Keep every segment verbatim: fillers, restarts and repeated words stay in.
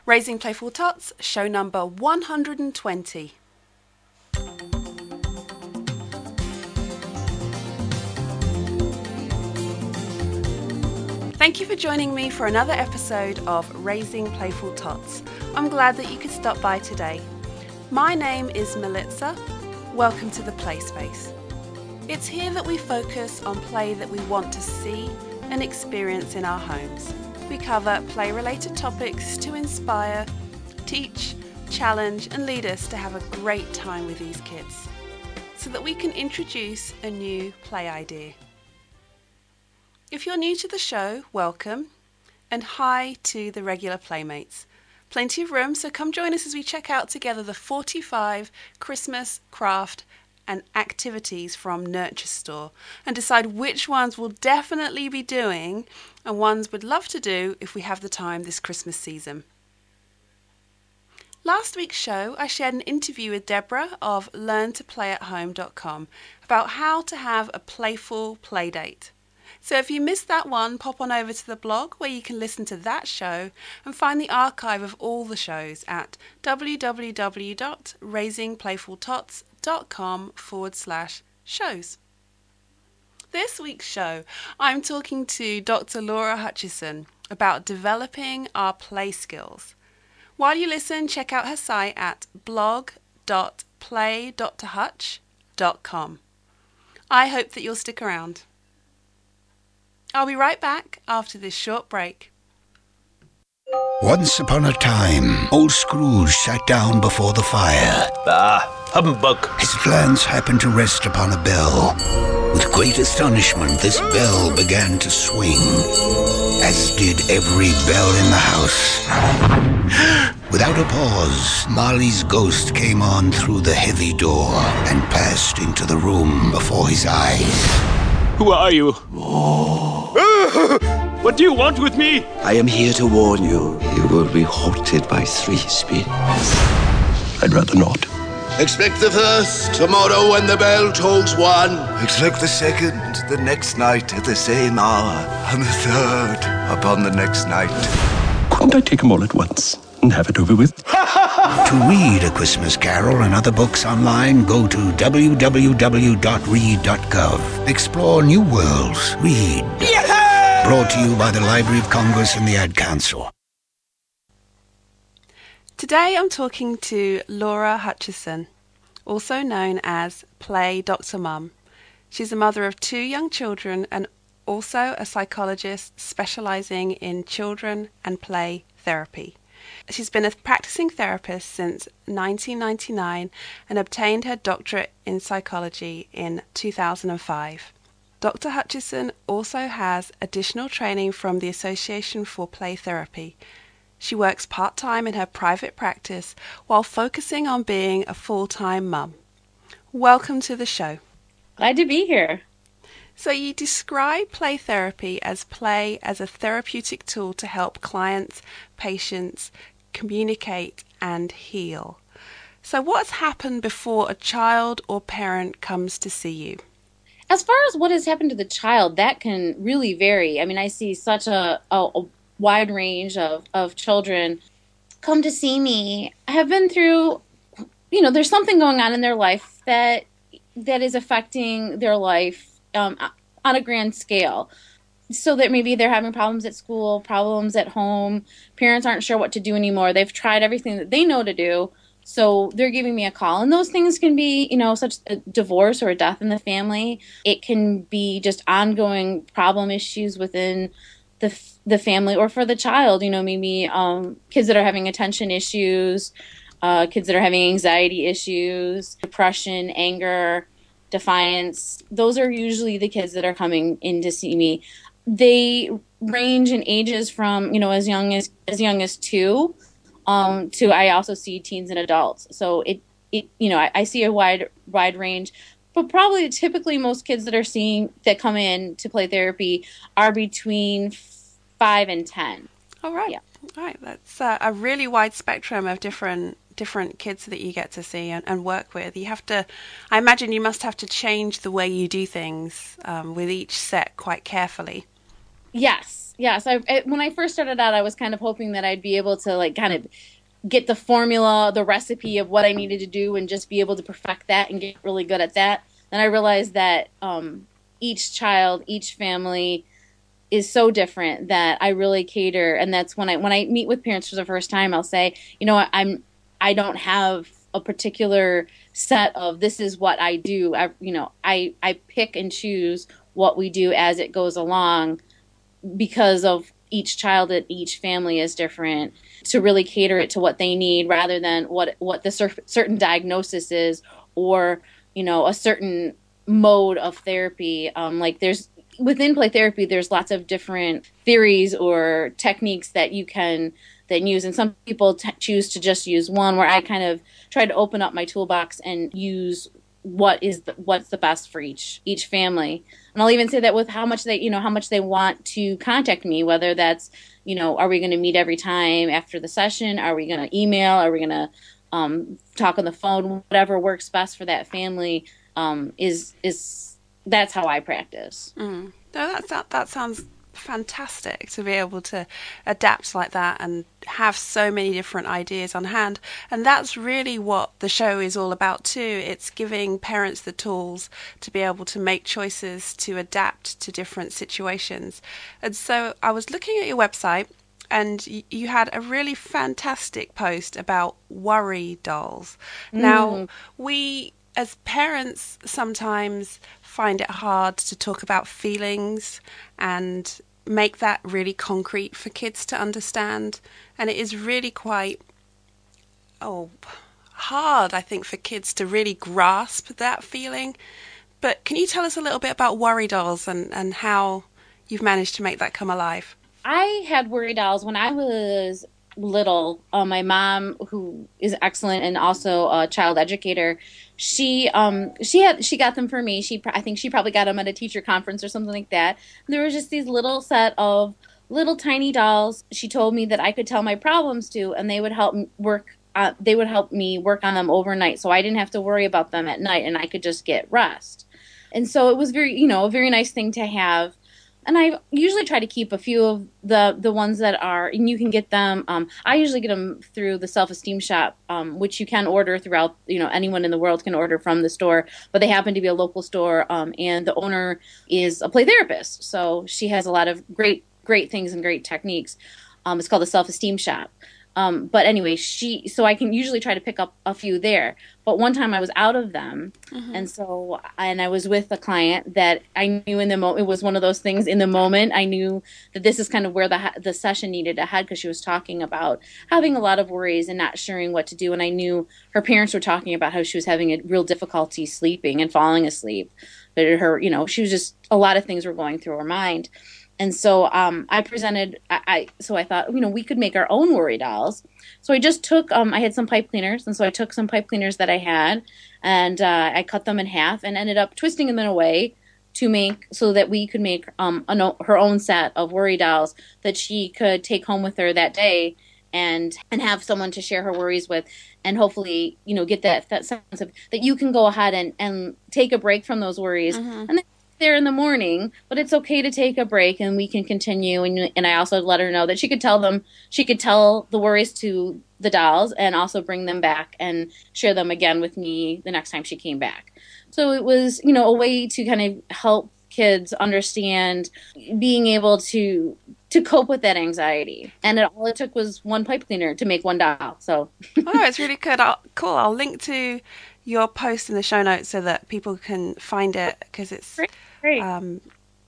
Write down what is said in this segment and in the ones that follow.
Raising Playful Tots, show number one hundred twenty. Thank you for joining me for another episode of Raising Playful Tots. I'm glad that you could stop by today. My name is Melitza. Welcome to the Play Space. It's here that we focus on play that we want to see and experience in our homes. We cover play-related topics to inspire, teach, challenge and lead us to have a great time with these kids so that we can introduce a new play idea. If you're new to the show, welcome, and hi to the regular playmates. Plenty of room, so come join us as we check out together the forty-five Christmas craft and activities from Nurture Store and decide which ones we'll definitely be doing and ones we'd love to do if we have the time this Christmas season. Last week's show, I shared an interview with Deborah of learn to play at home dot com about how to have a playful play date. So if you missed that one, pop on over to the blog where you can listen to that show and find the archive of all the shows at www.raisingplayfultots.com forward slash shows. This week's show, I'm talking to Doctor Laura Hutchison about developing our play skills. While you listen, check out her site at blog dot play dr hutch dot com. I hope that you'll stick around. I'll be right back after this short break. Once upon a time, old Scrooge sat down before the fire. Ah, humbug. His glance happened to rest upon a bell. With great astonishment, this bell began to swing, as did every bell in the house. Without a pause, Marley's ghost came on through the heavy door and passed into the room before his eyes. Who are you? What do you want with me? I am here to warn you. You will be haunted by three spirits. I'd rather not. Expect the first tomorrow when the bell tolls one. Expect the second the next night at the same hour. And the third upon the next night. Couldn't I take them all at once and have it over with? To read A Christmas Carol and other books online, go to w w w dot read dot gov. Explore new worlds. Read. Yeah! Brought to you by the Library of Congress and the Ad Council. Today I'm talking to Laura Hutchison, also known as Play Doctor Mum. She's a mother of two young children and also a psychologist specialising in children and play therapy. She's been a practicing therapist since nineteen ninety-nine and obtained her doctorate in psychology in two thousand five. Doctor Hutchison also has additional training from the Association for Play Therapy. She works part-time in her private practice while focusing on being a full-time mum. Welcome to the show. Glad to be here. So you describe play therapy as play as a therapeutic tool to help clients, patients communicate and heal. So what's happened before a child or parent comes to see you? As far as what has happened to the child, that can really vary. I mean, I see such a, a, a wide range of, of children come to see me, have been through, you know, there's something going on in their life that that is affecting their life um, on a grand scale. So that maybe they're having problems at school, problems at home, parents aren't sure what to do anymore. They've tried everything that they know to do, so they're giving me a call. And those things can be, you know, such a divorce or a death in the family. It can be just ongoing problem issues within the the family or for the child, you know, maybe um, kids that are having attention issues, uh, kids that are having anxiety issues, depression, anger, defiance. Those are usually the kids that are coming in to see me. They range in ages from, you know, as young as as young as two um, to I also see teens and adults. So it, it you know, I, I see a wide wide range. But probably typically most kids that are seeing that come in to play therapy are between five and ten. All right. Yeah. All right. That's uh, a really wide spectrum of different different kids that you get to see and, and work with. You have to, I imagine you must have to change the way you do things um, with each set quite carefully. Yes. Yeah, so I, when I first started out, I was kind of hoping that I'd be able to like kind of get the formula, the recipe of what I needed to do and just be able to perfect that and get really good at that. And I realized that um, each child, each family is so different that I really cater. And that's when I when I meet with parents for the first time, I'll say, you know, I'm I don't have a particular set of this is what I do. I, you know, I I pick and choose what we do as it goes along because of each child and each family is different, to really cater it to what they need rather than what what the cer- certain diagnosis is, or you know, a certain mode of therapy. Um, like there's within play therapy, there's lots of different theories or techniques that you can then use, and some people t- choose to just use one. Where I kind of try to open up my toolbox and use what is the, what's the best for each each family. And I'll even say that with how much they, you know, how much they want to contact me, whether that's, you know, are we going to meet every time after the session? Are we going to email? Are we going to um, talk on the phone? Whatever works best for that family um, is is that's how I practice. Mm. No, that, that that sounds fantastic to be able to adapt like that and have so many different ideas on hand. And that's really what the show is all about too. It's giving parents the tools to be able to make choices to adapt to different situations. And so I was looking at your website, and you had a really fantastic post about worry dolls. Mm. Now, we as parents sometimes find it hard to talk about feelings and make that really concrete for kids to understand. And it is really quite, oh, hard, I think, for kids to really grasp that feeling. But can you tell us a little bit about worry dolls and, and how you've managed to make that come alive? I had worry dolls when I was little. Uh, my mom, who is excellent and also a child educator, she um she had she got them for me. She I think she probably got them at a teacher conference or something like that. And there was just these little set of little tiny dolls. She told me that I could tell my problems to, and they would help work. Uh, they would help me work on them overnight, so I didn't have to worry about them at night, and I could just get rest. And so it was very, you know, a very nice thing to have. And I usually try to keep a few of the, the ones that are, and you can get them. Um, I usually get them through the Self-Esteem Shop, um, which you can order throughout, you know, anyone in the world can order from the store, but they happen to be a local store. Um, and the owner is a play therapist. So she has a lot of great, great things and great techniques. Um, it's called the Self-Esteem Shop. Um, but anyway, she, so I can usually try to pick up a few there. But one time I was out of them. Mm-hmm. And so, and I was with a client that I knew in the moment, it was one of those things in the moment. I knew that this is kind of where the, the session needed to head, because she was talking about having a lot of worries and not sure what to do. And I knew her parents were talking about how she was having a real difficulty sleeping and falling asleep. But her, you know, she was just, a lot of things were going through her mind. And so um, I presented, I, I so I thought, you know, we could make our own worry dolls. So I just took, um, I had some pipe cleaners, and so I took some pipe cleaners that I had, and uh, I cut them in half and ended up twisting them in a way to make, so that we could make um, a, her own set of worry dolls that she could take home with her that day and and have someone to share her worries with, and hopefully, you know, get that, that sense of that you can go ahead and, and take a break from those worries. Mm-hmm. And then there in the morning, but it's okay to take a break and we can continue. And, and I also let her know that she could tell them, she could tell the worries to the dolls and also bring them back and share them again with me the next time she came back. So it was, you know, a way to kind of help kids understand being able to to cope with that anxiety. And it, all it took was one pipe cleaner to make one doll. So oh, it's really good. I'll, cool. I'll link to your post in the show notes so that people can find it, because it's Great. Great. Um,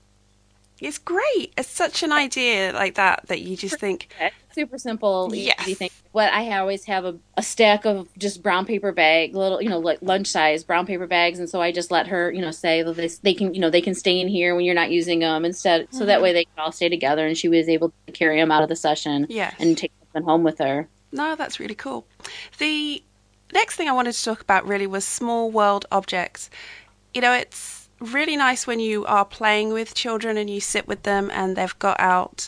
it's great. It's such an idea like that that you just think super simple, yes. easy thing. What I always have a, a stack of just brown paper bag, little, you know, like lunch size brown paper bags, and so I just let her, you know, say that they, they can, you know, they can stay in here when you're not using them instead, mm-hmm. so that way they can all stay together. And she was able to carry them out of the session, yes. and take them home with her. No, that's really cool. The next thing I wanted to talk about really was small world objects. You know, it's really nice when you are playing with children and you sit with them and they've got out,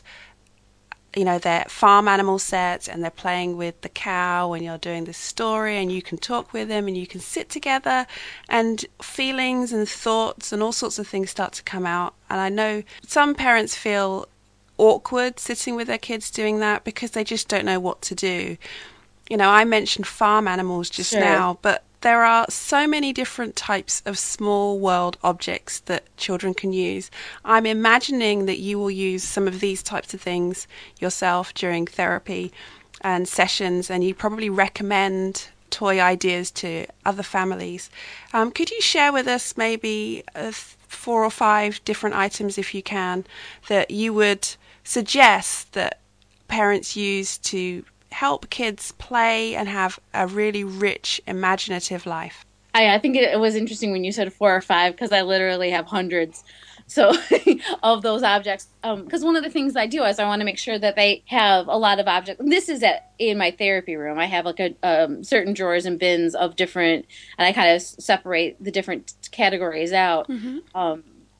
you know, their farm animal sets and they're playing with the cow and you're doing this story and you can talk with them and you can sit together and feelings and thoughts and all sorts of things start to come out. And I know some parents feel awkward sitting with their kids doing that because they just don't know what to do. You know, I mentioned farm animals just Sure. now, but there are so many different types of small world objects that children can use. I'm imagining that you will use some of these types of things yourself during therapy and sessions, and you probably recommend toy ideas to other families. Um, could you share with us maybe uh, four or five different items, if you can, that you would suggest that parents use to help kids play and have a really rich, imaginative life? I, I think it, it was interesting when you said four or five, because I literally have hundreds so of those objects. Because um, one of the things I do is I want to make sure that they have a lot of objects. This is at in my therapy room. I have like a um, certain drawers and bins of different, and I kind of separate the different categories out. Mm-hmm. Um,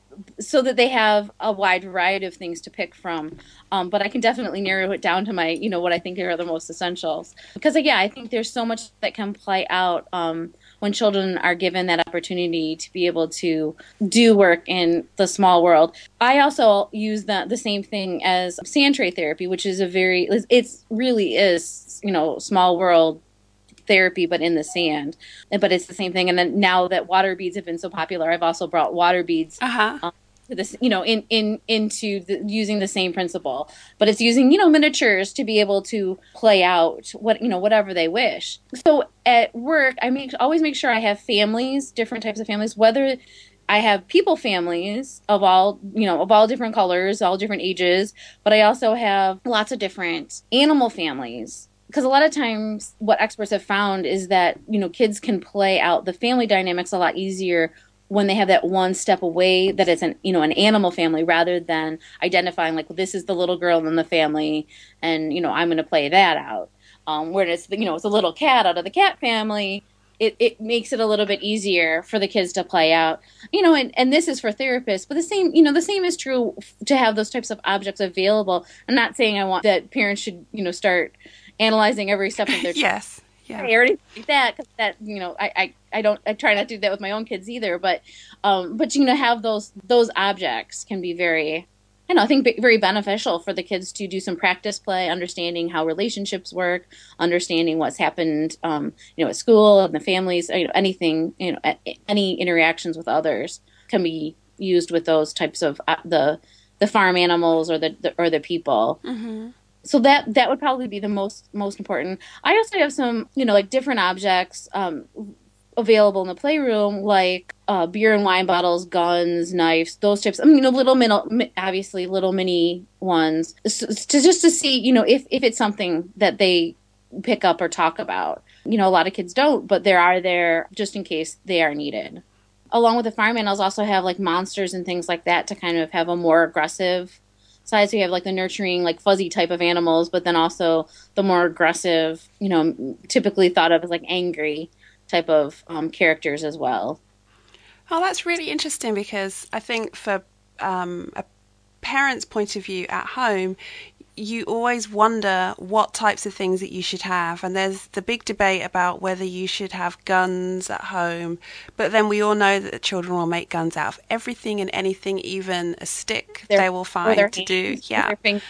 so that they have a wide variety of things to pick from. Um, but I can definitely narrow it down to my, you know, what I think are the most essentials. Because, yeah, I think there's so much that can play out um, when children are given that opportunity to be able to do work in the small world. I also use the, the same thing as sand tray therapy, which is a very, it really is, you know, small world therapy, but in the sand. But it's the same thing. And then now that water beads have been so popular, I've also brought water beads uh-huh. um, to this, you know, in in into the, using the same principle. But it's using, you know, miniatures to be able to play out what, you know, whatever they wish. So at work, I make always make sure I have families, different types of families, whether I have people families of all, you know, of all different colors, all different ages, but I also have lots of different animal families. Because a lot of times what experts have found is that, you know, kids can play out the family dynamics a lot easier when they have that one step away, that it's an, you know, an animal family, rather than identifying like, well, this is the little girl in the family and, you know, I'm going to play that out. Um, whereas, you know, it's a little cat out of the cat family. It, it makes it a little bit easier for the kids to play out, you know, and, and this is for therapists, but the same, you know, the same is true to have those types of objects available. I'm not saying I want that parents should, you know, start analyzing every step of their yes yeah I already like that, because that, you know, I, I I don't I try not to do that with my own kids either, but um but you know, have those those objects can be very, I know I think very beneficial for the kids to do some practice play, understanding how relationships work, understanding what's happened um you know, at school and the families, you know, anything, you know, any interactions with others can be used with those types of uh, the the farm animals or the, the or the people. Mm-hmm. So that that would probably be the most most important. I also have some, you know, like different objects um, available in the playroom, like uh, beer and wine bottles, guns, knives, those types. I mean, you know, little mini, obviously little mini ones, so, to just to see, you know, if if it's something that they pick up or talk about. You know, a lot of kids don't, but there are there just in case they are needed. Along with the farm animals, also have like monsters and things like that to kind of have a more aggressive side. So you have like the nurturing, like fuzzy type of animals, but then also the more aggressive, you know, typically thought of as like angry type of um, characters as well. Oh, that's really interesting, because I think for um, a parent's point of view at home, you always wonder what types of things that you should have. And there's the big debate about whether you should have guns at home. But then we all know that the children will make guns out of everything and anything, even a stick their, they will find to do. Yeah,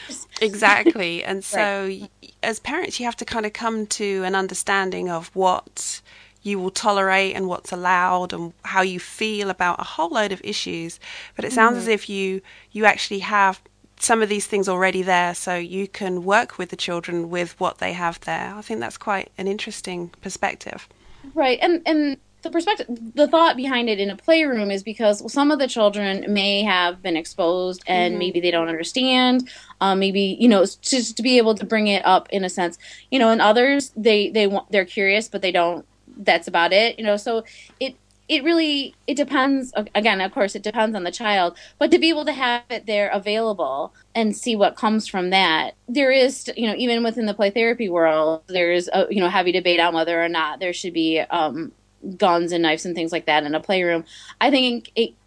exactly. And so right. as parents, you have to kind of come to an understanding of what you will tolerate and what's allowed and how you feel about a whole load of issues. But it sounds mm-hmm. as if you you actually have some of these things already there, so you can work with the children with what they have there. I think that's quite an interesting perspective. Right, and and the perspective, the thought behind it in a playroom is because well, some of the children may have been exposed and mm-hmm. maybe they don't understand. Um, maybe, you know, just to be able to bring it up in a sense, you know, and others they they want they're curious but they don't. That's about it, you know. So it. It really, it depends, again, of course, it depends on the child, but to be able to have it there available and see what comes from that, there is, you know, even within the play therapy world, there is, a, you know, heavy debate on whether or not there should be um, guns and knives and things like that in a playroom. I think it,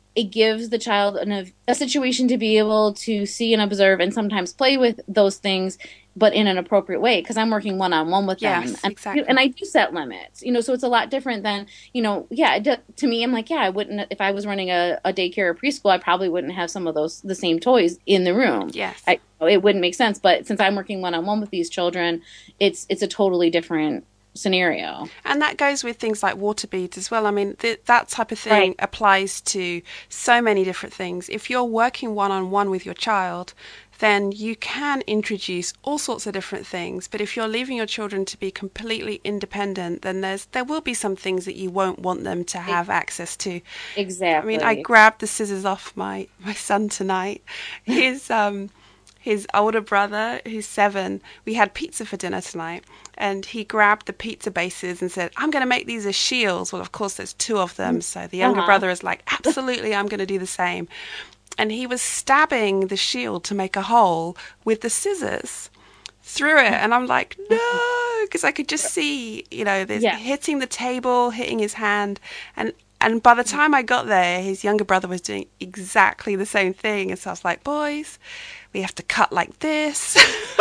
it gives the child an, a situation to be able to see and observe and sometimes play with those things, but in an appropriate way, because I'm working one-on-one with them. Yes, and, exactly. And I do set limits, you know, so it's a lot different than, you know, yeah, to me, I'm like, yeah, I wouldn't, if I was running a, a daycare or preschool, I probably wouldn't have some of those, the same toys in the room. Yes. I, it wouldn't make sense. But since I'm working one-on-one with these children, it's, it's a totally different scenario. And that goes with things like water beads as well. I mean, th- that type of thing Right. applies to so many different things. If you're working one-on-one with your child, then you can introduce all sorts of different things. But if you're leaving your children to be completely independent, then there's there will be some things that you won't want them to have access to. Exactly. I mean, I grabbed the scissors off my, my son tonight. His um his older brother, who's seven, we had pizza for dinner tonight, and he grabbed the pizza bases and said, I'm going to make these as shields. Well, of course, there's two of them, so the younger Uh-huh. brother is like, absolutely, I'm going to do the same. And he was stabbing the shield to make a hole with the scissors through it. And I'm like, no, because I could just see, you know, this Yeah. hitting the table, hitting his hand. And and by the time I got there, his younger brother was doing exactly the same thing. And so I was like, boys, we have to cut like this.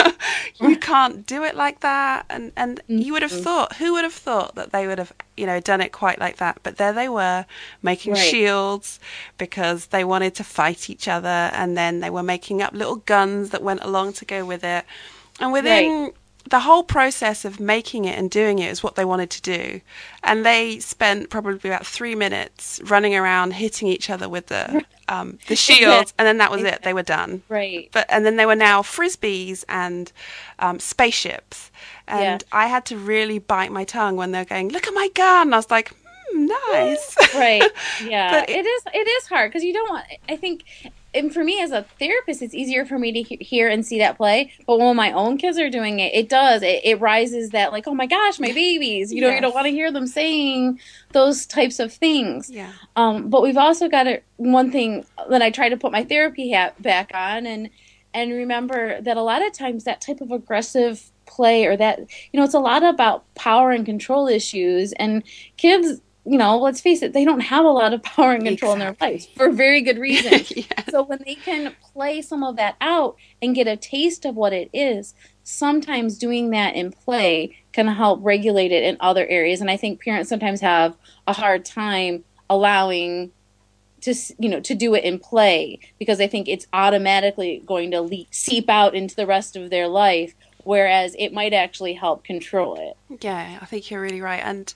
You can't do it like that. And and you would have thought, who would have thought that they would have, you know, done it quite like that? But there they were, making Right. shields because they wanted to fight each other. And then they were making up little guns that went along to go with it. And within Right. the whole process of making it and doing it is what they wanted to do. And they spent probably about three minutes running around hitting each other with the um, the shields, and then that was it. They were done. Right. But and then they were now frisbees and um, spaceships. And Yeah. I had to really bite my tongue when they're going, look at my gun. I was like, hmm, nice. Right. Yeah. But it- it is it is hard because you don't want, I think, and for me as a therapist, it's easier for me to he- hear and see that play. But when my own kids are doing it, it does. It, it rises that, like, oh my gosh, my babies. You know, you Yes. don't want to hear them saying those types of things. Yeah. Um, but we've also got to, one thing that I try to put my therapy hat back on and and remember that a lot of times that type of aggressive play, or that, you know, it's a lot about power and control issues, and kids, you know, let's face it, they don't have a lot of power and control in their Exactly. lives for very good reasons. Yes. So when they can play some of that out and get a taste of what it is, sometimes doing that in play can help regulate it in other areas. And I think parents sometimes have a hard time allowing to, s- you know, to do it in play because they think it's automatically going to leak, seep out into the rest of their life, whereas it might actually help control it. Yeah, I think you're really right. And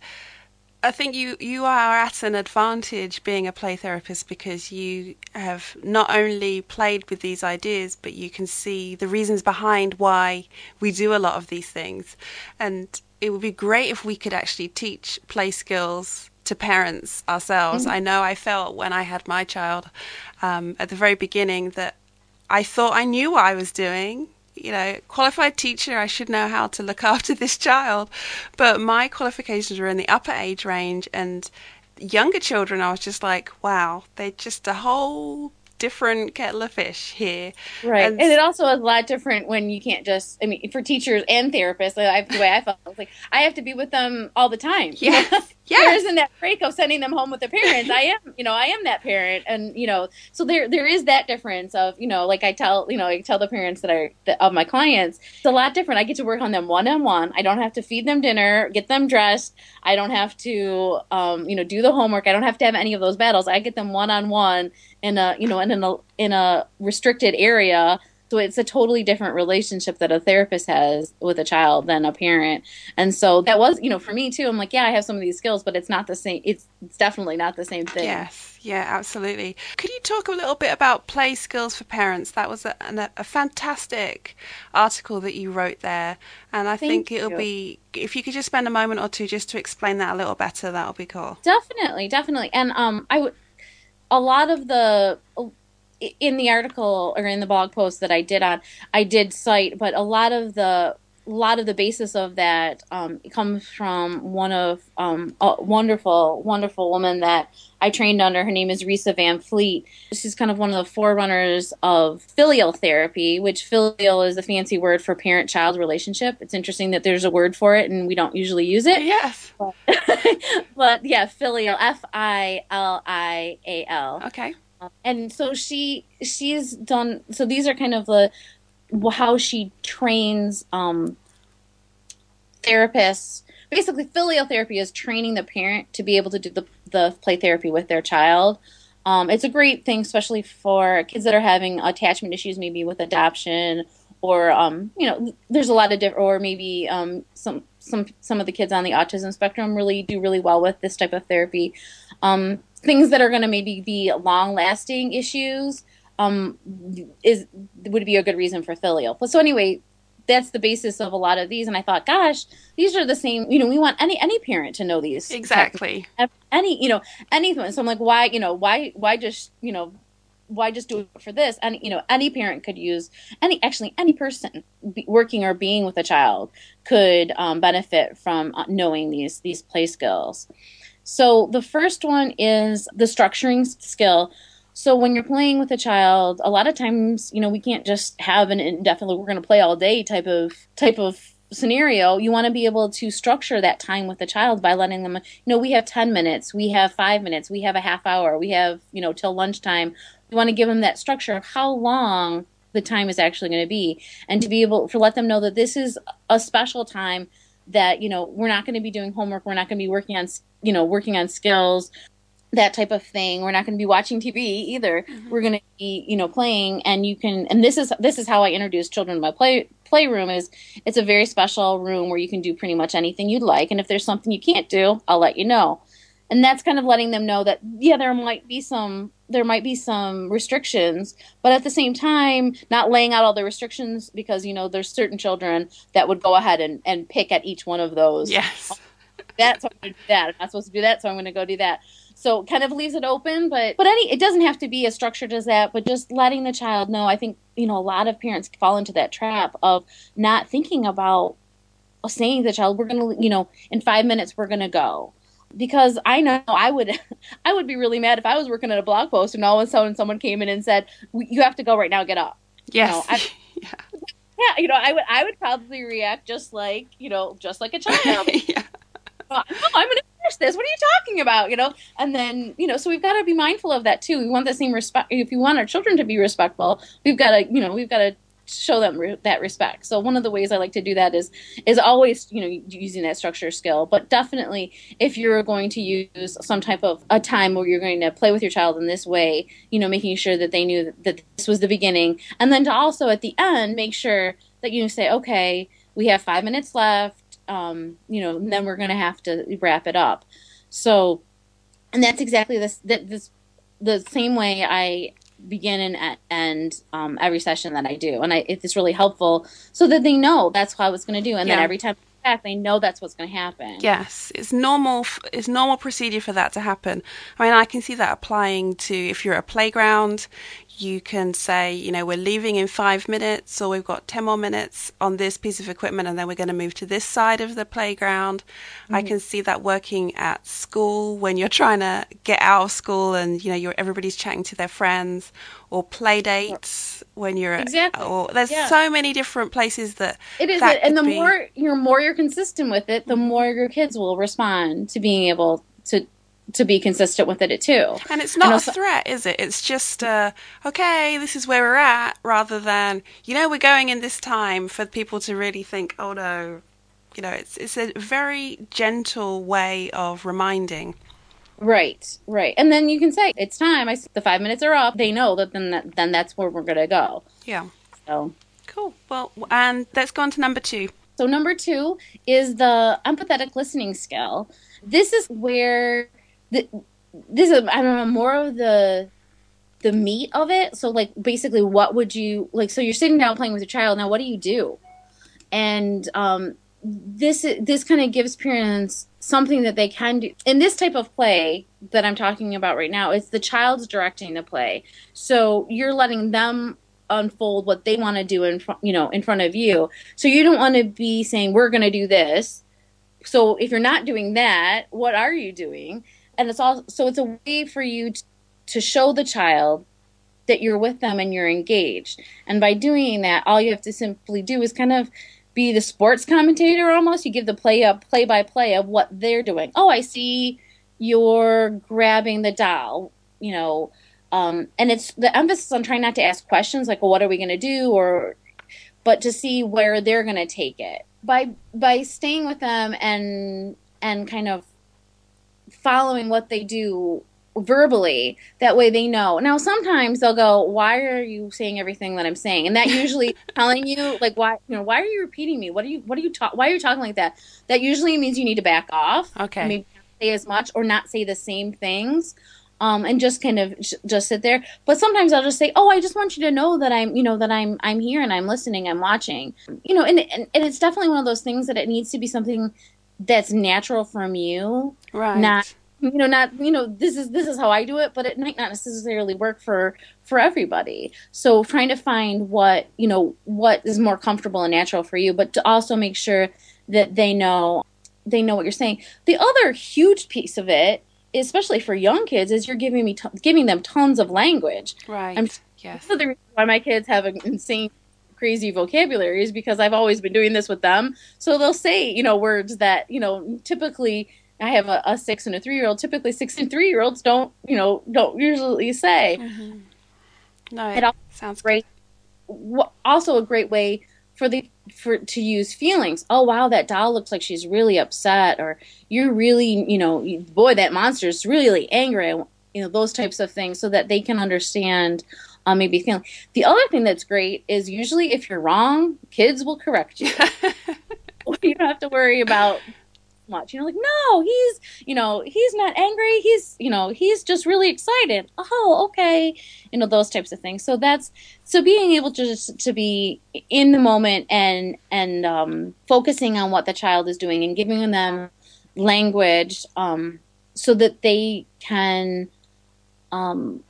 I think you, you are at an advantage being a play therapist because you have not only played with these ideas, but you can see the reasons behind why we do a lot of these things. And it would be great if we could actually teach play skills to parents ourselves. I know I felt when I had my child um, at the very beginning that I thought I knew what I was doing. You know, qualified teacher, I should know how to look after this child. But my qualifications were in the upper age range, and younger children, I was just like, wow, they're just a whole different kettle of fish here. Right. And- And, it also is a lot different when you can't just, I mean, for teachers and therapists, I, the way I felt, I was like, I have to be with them all the time. You Yes. know? Yes. There isn't that break of sending them home with their parents. I am, you know, I am that parent. And, you know, so there, there is that difference of, you know, like I tell, you know, I tell the parents that are, that, of my clients, it's a lot different. I get to work on them one-on-one. I don't have to feed them dinner, get them dressed. I don't have to, um, you know, do the homework. I don't have to have any of those battles. I get them one-on-one in a, you know, in a, in a restricted area. So it's a totally different relationship that a therapist has with a child than a parent. And so that was, you know, for me too, I'm like, yeah, I have some of these skills, but it's not the same. It's, it's definitely not the same thing. Yes, yeah, absolutely. Could you talk a little bit about play skills for parents? That was a, an, a fantastic article that you wrote there. And I Thank think it'll you. be, if you could just spend a moment or two just to explain that a little better, that'll be cool. Definitely, definitely. And um, I would, a lot of the, in the article or in the blog post that I did on, I did cite, but a lot of the, a lot of the basis of that um, comes from one of um, a wonderful, wonderful woman that I trained under. Her name is Risa Van Fleet. She's kind of one of the forerunners of filial therapy, which filial is a fancy word for parent-child relationship. It's interesting that there's a word for it and we don't usually use it. Yes. But yeah, filial, F I L I A L. Okay. And so she she's done. So these are kind of the how she trains um, therapists. Basically, filial therapy is training the parent to be able to do the the play therapy with their child. Um, it's a great thing, especially for kids that are having attachment issues, maybe with adoption, or um, you know, there's a lot of different, or maybe um, some some some of the kids on the autism spectrum really do really well with this type of therapy. Um, things that are going to maybe be long-lasting issues um, is would be a good reason for filial. But so anyway, that's the basis of a lot of these. And I thought, gosh, these are the same. You know, we want any any parent to know these Exactly. Any you know anything. So I'm like, why you know why why just you know. why just do it for this? And you know, any parent could use any actually any person be, working or being with a child could um, benefit from knowing these these play skills. So the first one is the structuring skill. So when you're playing with a child, a lot of times, you know, we can't just have an indefinitely we're going to play all day type of type of scenario. You want to be able to structure that time with the child by letting them, you know, we have ten minutes, we have five minutes, we have a half hour, we have, you know, till lunchtime. We want to give them that structure of how long the time is actually going to be, and to be able to let them know that this is a special time, that, you know, we're not going to be doing homework, we're not going to be working on, you know, working on skills, that type of thing. We're not going to be watching T V either. Mm-hmm. We're going to be, you know, playing, and you can, and this is this is how I introduce children to my play playroom. Is it's a very special room where you can do pretty much anything you'd like, and if there's something you can't do, I'll let you know. And that's kind of letting them know that, yeah, there might be some there might be some restrictions, but at the same time, not laying out all the restrictions, because, you know, there's certain children that would go ahead and, and pick at each one of those. Yes. That's so I'm going to do that. I'm not supposed to do that, so I'm going to go do that. So kind of leaves it open, but but any it doesn't have to be as structured as that, but just letting the child know. I think, you know, a lot of parents fall into that trap of not thinking about saying to the child, we're going to, you know, in five minutes we're going to go. Because I know I would I would be really mad if I was working at a blog post and all of a sudden someone came in and said, you have to go right now, get up. Yes. You know, I, yeah. yeah, you know, I would I would probably react just like, you know, just like a child. yeah. Oh, I'm going to finish this. What are you talking about? You know, and then, you know, so we've got to be mindful of that too. We want the same respect. If we want our children to be respectful, we've got to, you know, we've got to show them re- that respect. So one of the ways I like to do that is is always, you know, using that structure skill. But definitely, if you're going to use some type of a time where you're going to play with your child in this way, you know, making sure that they knew that, that this was the beginning, and then to also at the end make sure that you say, okay, we have five minutes left. Um, you know, and then we're going to have to wrap it up. So, and that's exactly this, that this, the same way I begin and end um, every session that I do. And I, it's really helpful so that they know that's what I was going to do. And yeah. then every time back, they know that's what's going to happen. Yes, it's normal. It's normal procedure for that to happen. I mean, I can see that applying to if you're at a playground. You can say, you know, we're leaving in five minutes, or we've got ten more minutes on this piece of equipment, and then we're going to move to this side of the playground. Mm-hmm. I can see that working at school when you're trying to get out of school, and you know, you're everybody's chatting to their friends, or play dates when you're exactly. At, or there's yeah. so many different places that it is, that and the be. more you're more you're consistent with it, the more your kids will respond to being able to. to be consistent with it too. And it's not and also, a threat, is it? It's just, uh, okay, this is where we're at, rather than, you know, we're going in this time, for people to really think, oh no, you know, it's it's a very gentle way of reminding. Right, right. And then you can say, it's time, I, the five minutes are up. They know that then, that, then that's where we're going to go. Yeah. So cool. Well, and let's go on to number two. So number two is the empathetic listening skill. This is where... The, this is I don't know more of the the meat of it. So like basically, what would you like? So you're sitting down playing with your child. Now, what do you do? And um, this this kind of gives parents something that they can do. In this type of play that I'm talking about right now, it's the child's directing the play. So you're letting them unfold what they want to do in front, you know, in front of you. So you don't want to be saying, "We're going to do this." So if you're not doing that, what are you doing? And it's all so it's a way for you to, to show the child that you're with them and you're engaged. And by doing that, all you have to simply do is kind of be the sports commentator almost. You give the play up play by play of what they're doing. Oh, I see you're grabbing the doll. You know, Um, and it's the emphasis on trying not to ask questions like, well, what are we going to do? Or, but to see where they're going to take it by, by staying with them and, and kind of following what they do verbally. That way they know. Now, sometimes they'll go, why are you saying everything that I'm saying? And that usually telling you like, why, you know, why are you repeating me? What are you, what are you talking, why are you talking like that? That usually means you need to back off. Okay. Maybe not say as much or not say the same things. Um, and just kind of j- just sit there. But sometimes I'll just say, oh, I just want you to know that I'm, you know, that I'm, I'm here and I'm listening, I'm watching, you know, and, and, and it's definitely one of those things that it needs to be something that's natural from you. Right. Not, you know, not, you know, this is, this is how I do it, but it might not necessarily work for, for everybody. So trying to find what, you know, what is more comfortable and natural for you, but to also make sure that they know, they know what you're saying. The other huge piece of it, especially for young kids, is you're giving me, t- giving them tons of language. Right. I'm, yes. The reason why my kids have an insane, crazy vocabulary is because I've always been doing this with them. So they'll say, you know, words that, you know, typically I have a, a six and a three year old. Typically, six and three year olds don't, you know, don't usually say. Mm-hmm. No, it, it also sounds great. Good. Also, a great way for the for to use feelings. Oh wow, that doll looks like she's really upset, or you're really, you know, boy, that monster is really angry. You know, those types of things, so that they can understand. Um, maybe feeling. The other thing that's great is usually if you're wrong, kids will correct you. You don't have to worry about much. You know, like, no, he's, you know, he's not angry. He's, you know, he's just really excited. Oh, okay. You know, those types of things. So that's, so being able to just to be in the moment and, and, um, focusing on what the child is doing and giving them language, um, so that they can, um,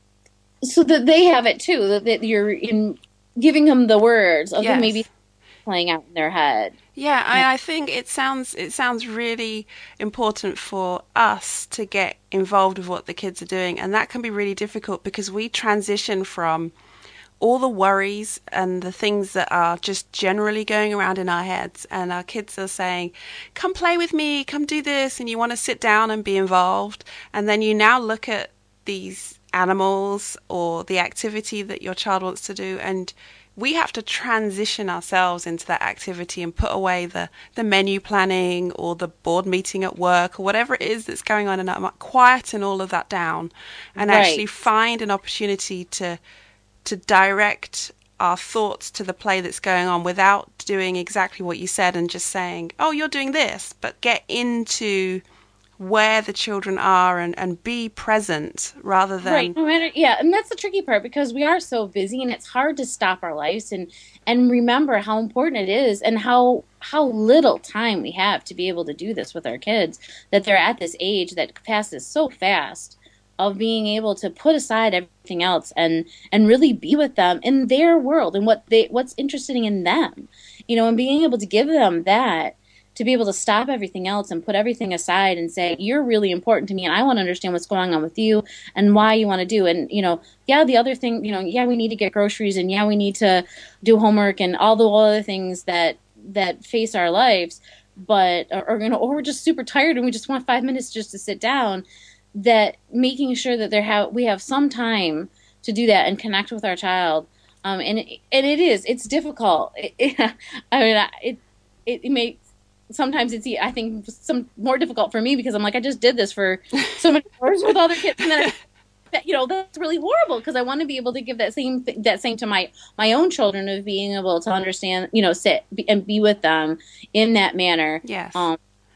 so that they have it too, that, that you're in giving them the words of yes. them maybe playing out in their head. Yeah, I, I think it sounds it sounds really important for us to get involved with what the kids are doing, and that can be really difficult because we transition from all the worries and the things that are just generally going around in our heads, and our kids are saying, come play with me, come do this, and you want to sit down and be involved, and then you now look at these animals or the activity that your child wants to do, and we have to transition ourselves into that activity and put away the, the menu planning or the board meeting at work or whatever it is that's going on, and quieten all of that down and right. actually find an opportunity to to direct our thoughts to the play that's going on without doing exactly what you said and just saying, oh, you're doing this, but get into where the children are and, and be present rather than... Right. No matter, yeah, and that's the tricky part because we are so busy and it's hard to stop our lives and, and remember how important it is and how how little time we have to be able to do this with our kids, that they're at this age that passes so fast, of being able to put aside everything else and, and really be with them in their world and what they what's interesting in them, you know, and being able to give them that, to be able to stop everything else and put everything aside and say, you're really important to me and I want to understand what's going on with you and why you want to do. And, you know, yeah, the other thing, you know, yeah, we need to get groceries and yeah, we need to do homework and all the other things that, that face our lives, but, or, or, you know, or we're just super tired and we just want five minutes just to sit down, that making sure that there have, we have some time to do that and connect with our child. Um, and, it, and it is, it's difficult. It, it, I mean, it, it, it may, sometimes it's, I think, some more difficult for me because I'm like, I just did this for so many hours with other kids, and then I, you know, that's really horrible because I want to be able to give that same th- that same to my my own children, of being able to understand, you know, sit be, and be with them in that manner, yes, um,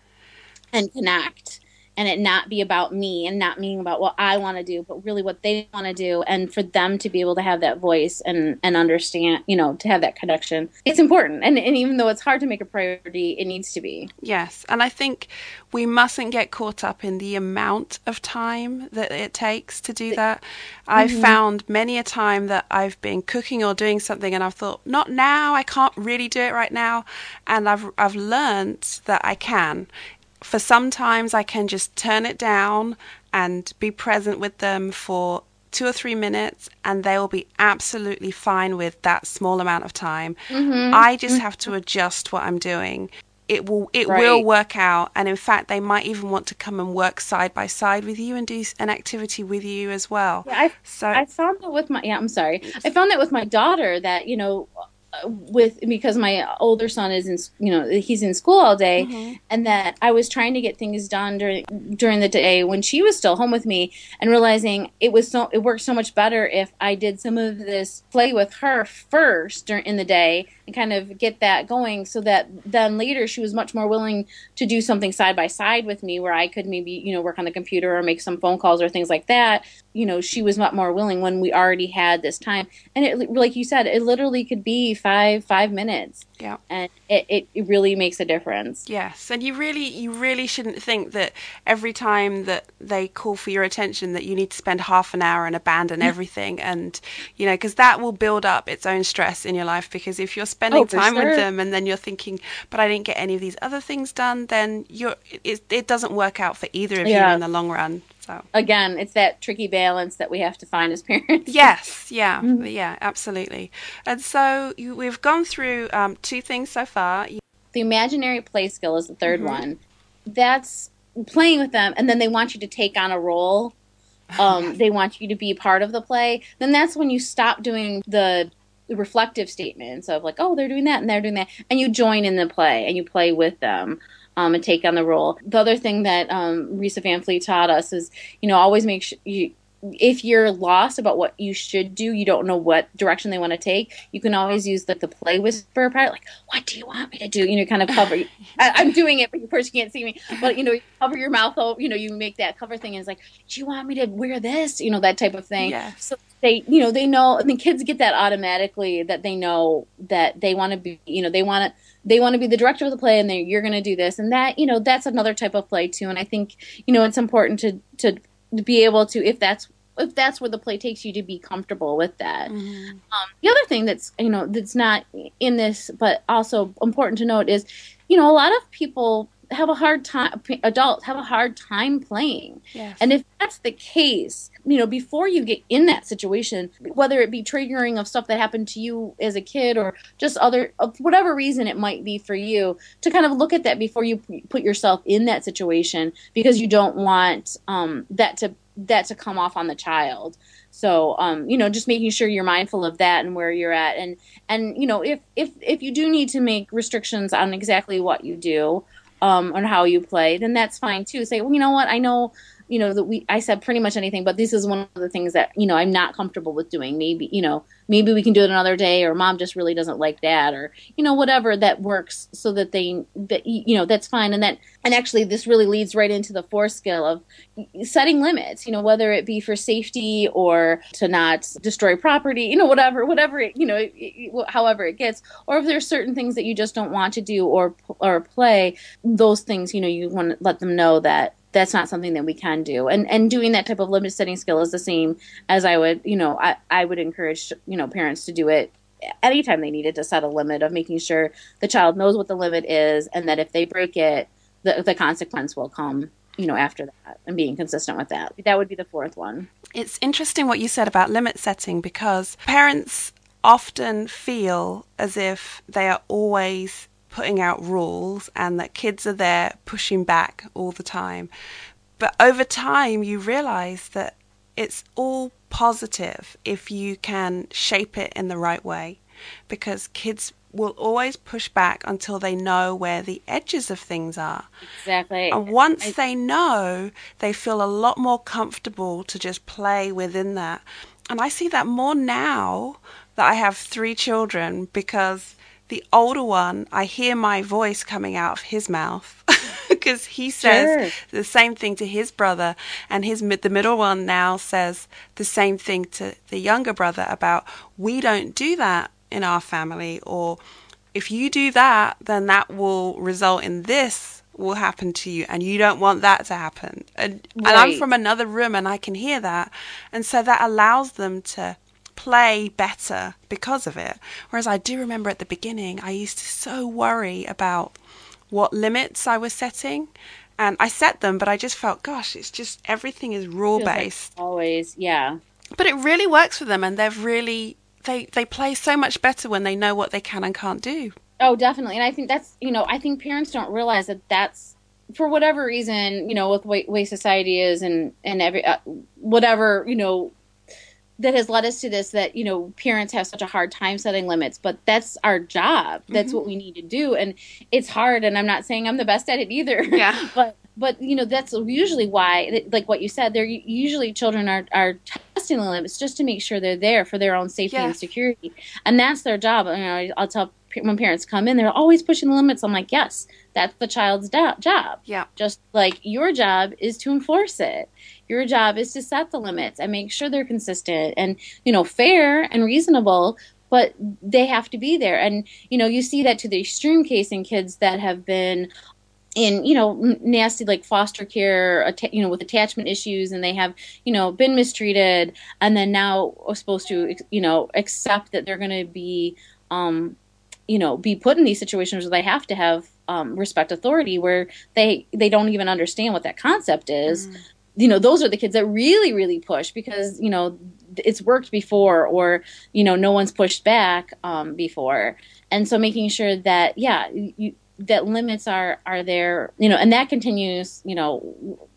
and connect. And it not be about me and not being about what I want to do, but really what they want to do. And for them to be able to have that voice and, and understand, you know, to have that connection. It's important. And, and even though it's hard to make a priority, it needs to be. Yes. And I think we mustn't get caught up in the amount of time that it takes to do that. Mm-hmm. I've found many a time that I've been cooking or doing something and I've thought, not now, I can't really do it right now. And I've I've learned that I can. For sometimes I can just turn it down and be present with them for two or three minutes and they will be absolutely fine with that small amount of time. Mm-hmm. I just have to adjust what I'm doing. it will it Right. will work out. And in fact, they might even want to come and work side by side with you and do s- an activity with you as well. Yeah, I So I found that with my yeah, I'm sorry. I found that with my daughter that, you know, uh, with because my older son is in, s- you know, he's in school all day, mm-hmm. and that I was trying to get things done during during the day when she was still home with me, and realizing it was so it worked so much better if I did some of this play with her first during in the day and kind of get that going, so that then later she was much more willing to do something side by side with me where I could maybe, you know, work on the computer or make some phone calls or things like that. You know, she was not more willing when we already had this time. And it, like you said, it literally could be five, five minutes. yeah. And it, it, it really makes a difference. Yes, and you really, you really shouldn't think that every time that they call for your attention that you need to spend half an hour and abandon everything, and you know, because that will build up its own stress in your life. Because if you're spending Oh, for time with sure. them and then you're thinking, but I didn't get any of these other things done, then you're it, it doesn't work out for either of you Yeah. in the long run. So Again, it's that tricky balance that we have to find as parents. yes, yeah, Mhm. yeah, absolutely. And so you, we've gone through um, two things so far. The imaginary play skill is the third Mhm. one. That's playing with them, and then they want you to take on a role. Um, Yes. They want you to be part of the play. Then that's when you stop doing the reflective statements of like, oh, they're doing that and they're doing that, and you join in the play and you play with them. Um, and take on the role. The other thing that um, Risa Van Fleet taught us is, you know, always make sure you, if you're lost about what you should do, you don't know what direction they want to take, you can always use like the play whisper part, like, what do you want me to do? You know, kind of cover. I, I'm doing it, but of course you can't see me. But you know, you cover your mouth. Oh, you know, you make that cover thing, and it's like, do you want me to wear this? You know, that type of thing. Yes. So they, you know, they know. I mean, kids get that automatically that they know that they want to be. You know, they want to. They want to be the director of the play, and they, you're going to do this and that. You know, that's another type of play too. And I think, you know, it's important to to be able to, if that's if that's where the play takes you, to be comfortable with that. Mhm. Um, the other thing that's, you know, that's not in this, but also important to note is, you know, a lot of people have a hard time, adults have a hard time playing. Yes. And if that's the case, you know, before you get in that situation, whether it be triggering of stuff that happened to you as a kid or just other, of whatever reason it might be for you, to kind of look at that before you p- put yourself in that situation, because you don't want um, that to that to come off on the child. So, um, you know, just making sure you're mindful of that and where you're at. And, and, you know, if, if, if you do need to make restrictions on exactly what you do, um, and how you play, then that's fine too. Say, well, you know what, I know, you know, that we, I said pretty much anything, but this is one of the things that, you know, I'm not comfortable with doing. Maybe, you know, maybe we can do it another day, or mom just really doesn't like that, or, you know, whatever that works, so that they, that, you know, that's fine. And that, and actually this really leads right into the fourth skill of setting limits, you know, whether it be for safety or to not destroy property, you know, whatever, whatever, it, you know, it, it, however it gets, or if there's certain things that you just don't want to do or, or play, those things, you know, you want to let them know that that's not something that we can do. And and doing that type of limit setting skill is the same as I would, you know, I, I would encourage, you know, parents to do it anytime they needed to set a limit, of making sure the child knows what the limit is, and that if they break it, the, the consequence will come, you know, after that, and being consistent with that. That would be the fourth one. It's interesting what you said about limit setting, because parents often feel as if they are always putting out rules and that kids are there pushing back all the time. But over time, you realize that it's all positive if you can shape it in the right way, because kids will always push back until they know where the edges of things are. Exactly. And once I, they know, they feel a lot more comfortable to just play within that. And I see that more now that I have three children, because the older one, I hear my voice coming out of his mouth because he says Sure. the same thing to his brother, and his the middle one now says the same thing to the younger brother about, we don't do that in our family, or if you do that, then that will result in this will happen to you, and you don't want that to happen. And, and I'm Right. from another room and I can hear that, and so that allows them to play better because of it. Whereas I do remember at the beginning, I used to so worry about what limits I was setting, and I set them, but I just felt, gosh, it's just everything is rule Feels like based. always, yeah. But it really works for them, and they've really they they play so much better when they know what they can and can't do. Oh, definitely. And I think that's, you know, I think parents don't realize that that's, for whatever reason, you know, with the way, way society is and, and every, uh, whatever, you know, that has led us to this, that, you know, parents have such a hard time setting limits, but that's our job. That's Mm-hmm. what we need to do. And it's hard. And I'm not saying I'm the best at it either. Yeah. but, but, you know, that's usually why, like what you said, they're usually children are, are testing the limits just to make sure they're there for their own safety Yes. and security. And that's their job. You know, I'll tell when parents come in, they're always pushing the limits. I'm like, yes, that's the child's do- job. Yeah. Just like your job is to enforce it. Your job is to set the limits and make sure they're consistent and, you know, fair and reasonable, but they have to be there. And, you know, you see that to the extreme case in kids that have been in, you know, nasty, like foster care, you know, with attachment issues, and they have, you know, been mistreated, and then now are supposed to, you know, accept that they're going to be, um, you know, be put in these situations where they have to have um, respect authority, where they, they don't even understand what that concept is. Mm. You know, those are the kids that really, really push because, you know, it's worked before, or, you know, no one's pushed back um, before. And so making sure that, yeah, you, that limits are, are there, you know, and that continues, you know,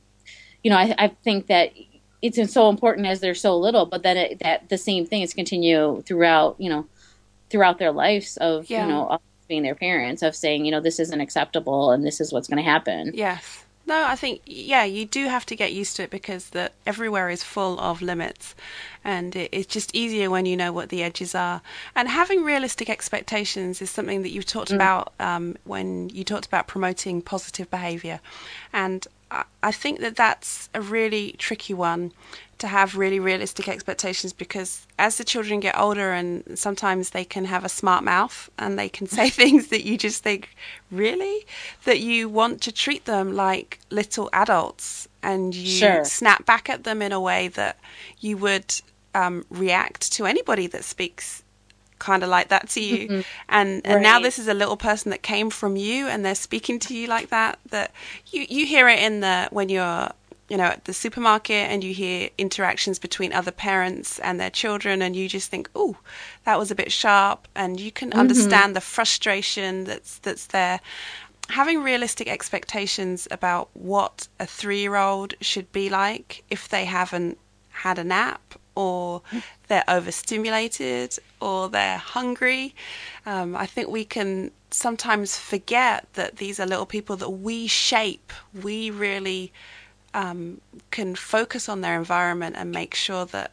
you know, I, I think that it's so important as they're so little, but then it, that the same thing is continue throughout, you know, throughout their lives of, yeah. you know, of being their parents, of saying, you know, this isn't acceptable and this is what's going to happen. Yes. No, I think, yeah, you do have to get used to it because the, everywhere is full of limits, and it, it's just easier when you know what the edges are. And having realistic expectations is something that you've talked mm. about um, when you talked about promoting positive behaviour. And I, I think that that's a really tricky one, to have really realistic expectations, because as the children get older, and sometimes they can have a smart mouth and they can say things that you just think, really? That you want to treat them like little adults, and you sure. snap back at them in a way that you would um, react to anybody that speaks kind of like that to you. Mm-hmm. And and right. now this is a little person that came from you, and they're speaking to you like that, that you, you hear it in the, when you're, you know, at the supermarket, and you hear interactions between other parents and their children, and you just think, oh, that was a bit sharp, and you can mm-hmm. understand the frustration that's that's there. Having realistic expectations about what a three-year-old should be like if they haven't had a nap, or they're overstimulated, or they're hungry. Um, I think we can sometimes forget that these are little people that we shape. We really Um, can focus on their environment and make sure that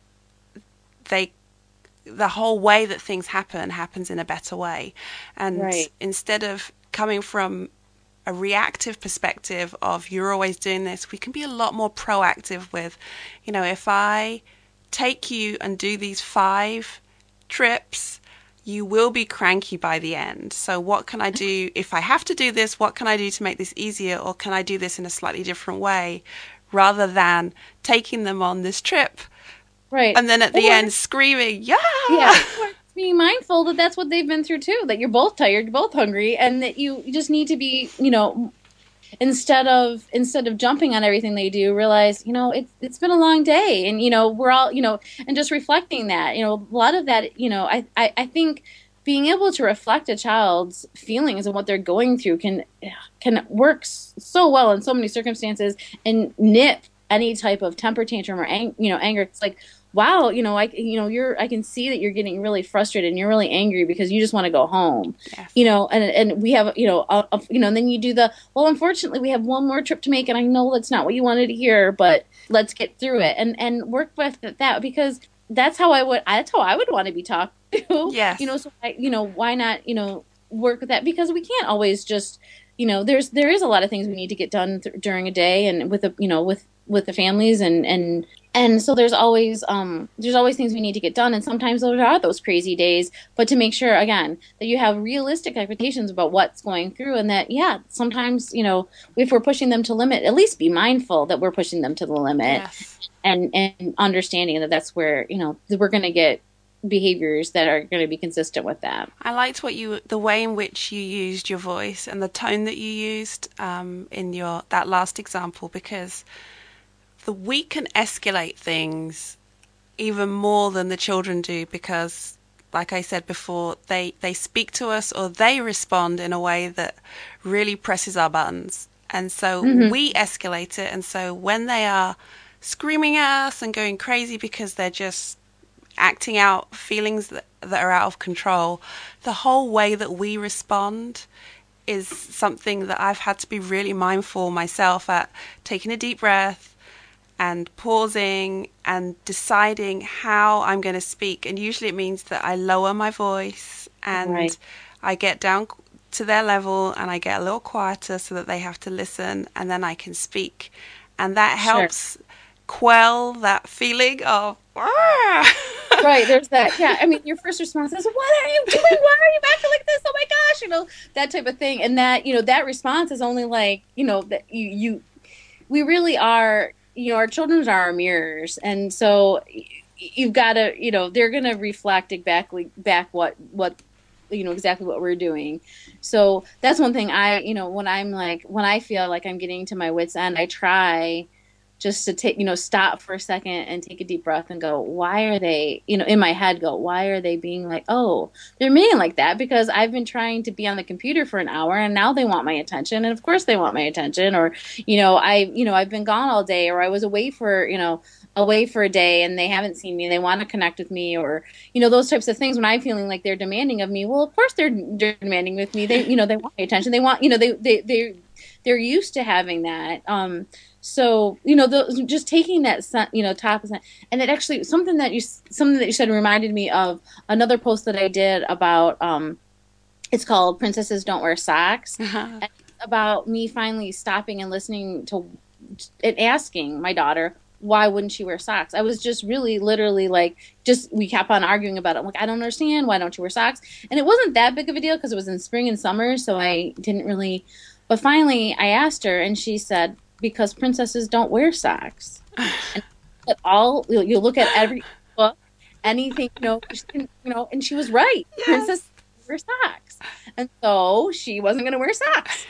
they, the whole way that things happen happens in a better way. And right. instead of coming from a reactive perspective of you're always doing this, we can be a lot more proactive with, you know, if I take you and do these five trips, you will be cranky by the end. So what can I do? If I have to do this, what can I do to make this easier? Or can I do this in a slightly different way, rather than taking them on this trip? Right. And then at the or, end screaming, yeah. Yeah. Being mindful that that's what they've been through too, that you're both tired, you're both hungry, and that you just need to be, you know, instead of instead of jumping on everything they do, realize, you know, it's it's been a long day, and, you know, we're all, you know, and just reflecting that, you know, a lot of that, you know, I, I, I think being able to reflect a child's feelings and what they're going through can can work so well in so many circumstances, and nip any type of temper tantrum or ang- you know anger. It's like, wow, you know, I you know you're I can see that you're getting really frustrated and you're really angry because you just want to go home. Yes. You know, and and we have, you know, a, a, you know, and then you do the, well, unfortunately we have one more trip to make, and I know that's not what you wanted to hear, but let's get through it and and work with that, because that's how I would that's how I would want to be talked to. Yes. You know, so I, you know, why not, you know, work with that, because we can't always just, you know, there's there is a lot of things we need to get done th- during a day, and with the, you know, with with the families, and and and so there's always um there's always things we need to get done, and sometimes there are those crazy days, but to make sure, again, that you have realistic expectations about what's going through, and that, yeah, sometimes, you know, if we're pushing them to limit, at least be mindful that we're pushing them to the limit. Yes. and and understanding that that's where, you know, we're going to get behaviors that are going to be consistent with that. I liked what you, the way in which you used your voice and the tone that you used um, in your that last example, because the we can escalate things even more than the children do, because like I said before, they, they speak to us or they respond in a way that really presses our buttons. And so Mm-hmm. we escalate it. And so when they are screaming at us and going crazy because they're just acting out feelings that, that are out of control, the whole way that we respond is something that I've had to be really mindful myself at, taking a deep breath and pausing and deciding how I'm going to speak. And usually it means that I lower my voice and Right. I get down to their level and I get a little quieter so that they have to listen, and then I can speak. And that Sure. helps quell that feeling of, "Ah!" Right, there's that. Yeah, I mean, your first response is, "What are you doing? Why are you acting like this? Oh my gosh!" You know, that type of thing. And that, you know, that response is only like, you know, that you, you, we really are, you know, our children are our mirrors, and so y- you've got to, you know, they're going to reflect exactly back what what, you know, exactly what we're doing. So that's one thing I, you know, when I'm like, when I feel like I'm getting to my wit's end, I try just to take, you know, stop for a second and take a deep breath and go, why are they, you know, in my head go, why are they being like, oh, they're being like that because I've been trying to be on the computer for an hour and now they want my attention. And of course they want my attention. Or, you know, I, you know, I've been gone all day, or I was away for, you know, away for a day and they haven't seen me. They want to connect with me, or, you know, those types of things when I'm feeling like they're demanding of me. Well, of course they're, they're demanding with me. They, you know, they want my attention. They want, you know, they, they, they, they're used to having that. Um, So, you know, the, just taking that, you know, top, and it actually, something that you, something that you said reminded me of another post that I did about, um, it's called Princesses Don't Wear Socks, Uh-huh. and about me finally stopping and listening to, and asking my daughter, why wouldn't she wear socks? I was just really literally like, just, we kept on arguing about it. I'm like, I don't understand. Why don't you wear socks? And it wasn't that big of a deal because it was in spring and summer. So I didn't really, but finally I asked her and she said, because princesses don't wear socks. And all, you'll, you'll look at every book, anything, you know, you know, and she was right. Yes. Princesses wear socks. And so she wasn't going to wear socks.